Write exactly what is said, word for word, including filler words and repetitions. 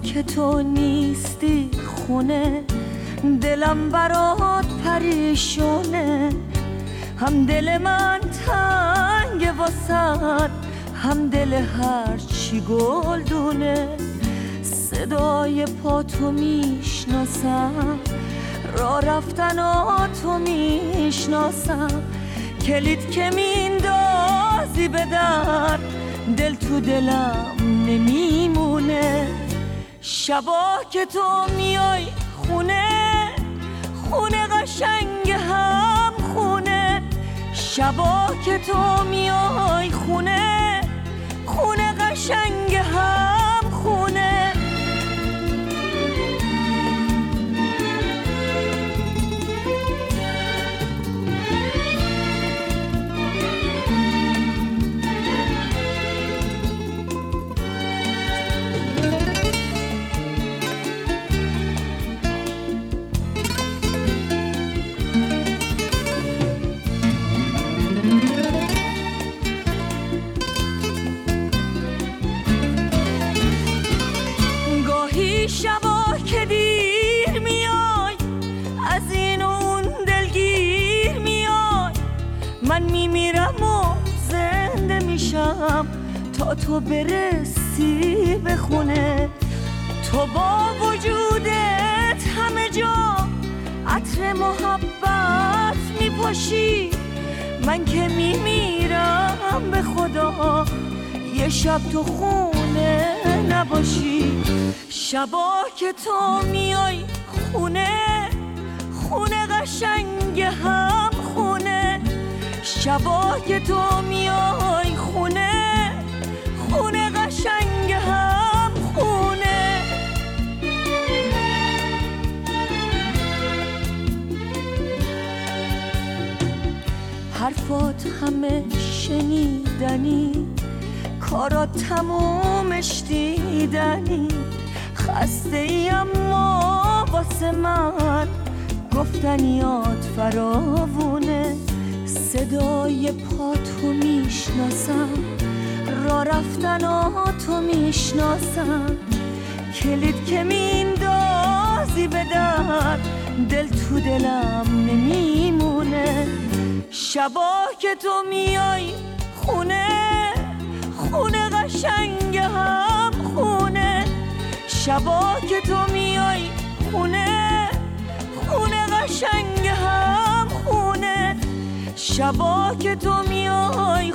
که تو نیستی خونه، دلم برات پریشونه. هم دل من تنگ واسد، هم دل هر چی گلدونه. صدای پاتو میشناسم، راه رفتناتو میشناسم. کلید که میندازی به در، دل تو دلم نمیمونه. شبا که تو میای خونه، خونه قشنگ هم خونه. شبا که تو میای خونه، خونه قشنگ هم خونه. شبا که دیر میای، از این و اون دلگیر میای. من میمیرم و زنده میشم تا تو برسی به خونه. تو با وجودت همه جا عطر محبت میپاشی. من که میمیرم به خدا یه شب تو خونه نباشی. شبا که تو میای خونه، خونه قشنگ هم خونه. شبا که تو میای خونه، خونه قشنگ هم خونه. حرفات همه شنیدنی، کارات تمومش دیدنی. خسته ای اما واسه من گفتنیات فراوونه. صدای پاتو میشناسم، راه رفتناتو میشناسم. کلید که میندازی به در، دل تو دلم نمیمونه. شبا که تو میای خونه، خونه قشنگ هم خونه. شبا که تو میای خونه، خونه قشنگ هم خونه. شبا که تو میای